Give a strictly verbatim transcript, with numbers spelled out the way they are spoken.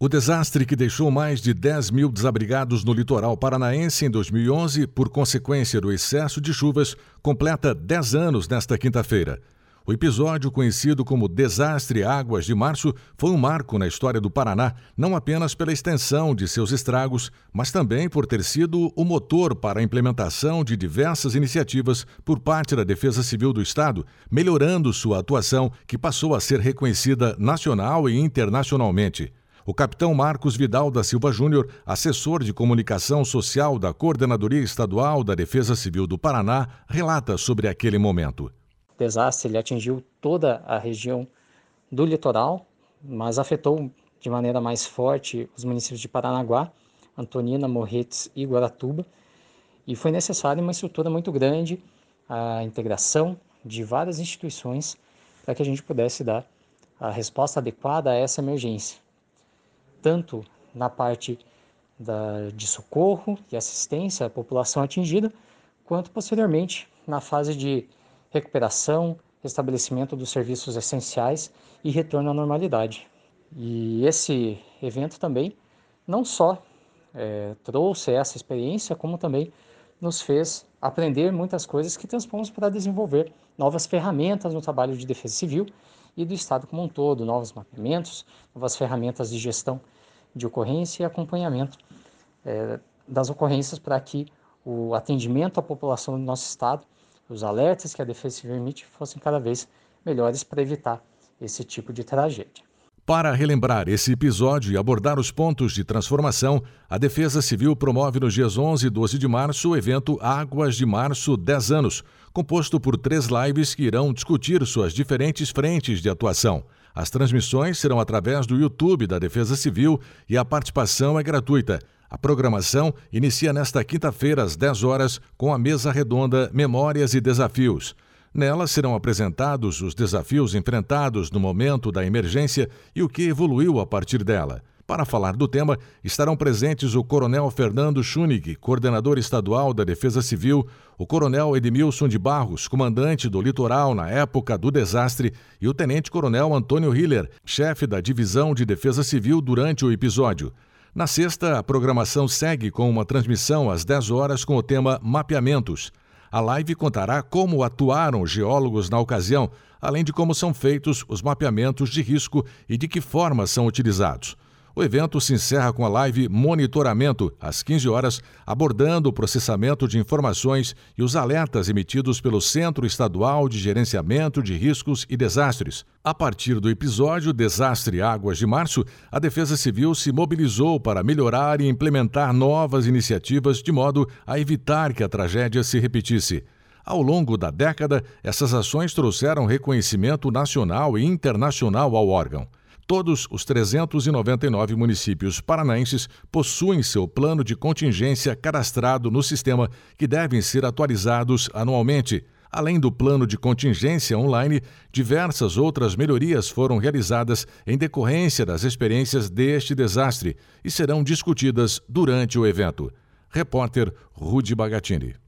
O desastre que deixou mais de dez mil desabrigados no litoral paranaense em dois mil e onze, por consequência do excesso de chuvas, completa dez anos nesta quinta-feira. O episódio, conhecido como Desastre Águas de Março, foi um marco na história do Paraná, não apenas pela extensão de seus estragos, mas também por ter sido o motor para a implementação de diversas iniciativas por parte da Defesa Civil do Estado, melhorando sua atuação, que passou a ser reconhecida nacional e internacionalmente. O capitão Marcos Vidal da Silva Júnior, assessor de comunicação social da Coordenadoria Estadual da Defesa Civil do Paraná, relata sobre aquele momento. O desastre ele atingiu toda a região do litoral, mas afetou de maneira mais forte os municípios de Paranaguá, Antonina, Morretes e Guaratuba. E foi necessária uma estrutura muito grande, a integração de várias instituições para que a gente pudesse dar a resposta adequada a essa emergência. Tanto na parte da, de socorro e assistência à população atingida, quanto posteriormente na fase de recuperação, restabelecimento dos serviços essenciais e retorno à normalidade. E esse evento também não só é, trouxe essa experiência, como também nos fez aprender muitas coisas que transpomos para desenvolver novas ferramentas no trabalho de defesa civil e do Estado como um todo, novos mapeamentos, novas ferramentas de gestão de ocorrência e acompanhamento é, das ocorrências para que o atendimento à população do nosso Estado, os alertas que a Defesa Civil emite fossem cada vez melhores para evitar esse tipo de tragédia. Para relembrar esse episódio e abordar os pontos de transformação, a Defesa Civil promove nos dias onze e doze de março o evento Águas de Março dez anos, composto por três lives que irão discutir suas diferentes frentes de atuação. As transmissões serão através do YouTube da Defesa Civil e a participação é gratuita. A programação inicia nesta quinta-feira às dez horas com a mesa redonda Memórias e Desafios. Nela serão apresentados os desafios enfrentados no momento da emergência e o que evoluiu a partir dela. Para falar do tema, estarão presentes o Coronel Fernando Schunig, coordenador estadual da Defesa Civil, o Coronel Edmilson de Barros, comandante do Litoral na época do desastre, e o Tenente Coronel Antônio Hiller, chefe da Divisão de Defesa Civil durante o episódio. Na sexta, a programação segue com uma transmissão às dez horas com o tema Mapeamentos. A live contará como atuaram os geólogos na ocasião, além de como são feitos os mapeamentos de risco e de que forma são utilizados. O evento se encerra com a live Monitoramento, às quinze horas, abordando o processamento de informações e os alertas emitidos pelo Centro Estadual de Gerenciamento de Riscos e Desastres. A partir do episódio Desastre Águas de Março, a Defesa Civil se mobilizou para melhorar e implementar novas iniciativas de modo a evitar que a tragédia se repetisse. Ao longo da década, essas ações trouxeram reconhecimento nacional e internacional ao órgão. Todos os trezentos e noventa e nove municípios paranaenses possuem seu plano de contingência cadastrado no sistema, que devem ser atualizados anualmente. Além do plano de contingência online, diversas outras melhorias foram realizadas em decorrência das experiências deste desastre e serão discutidas durante o evento. Repórter Rudy Bagatini.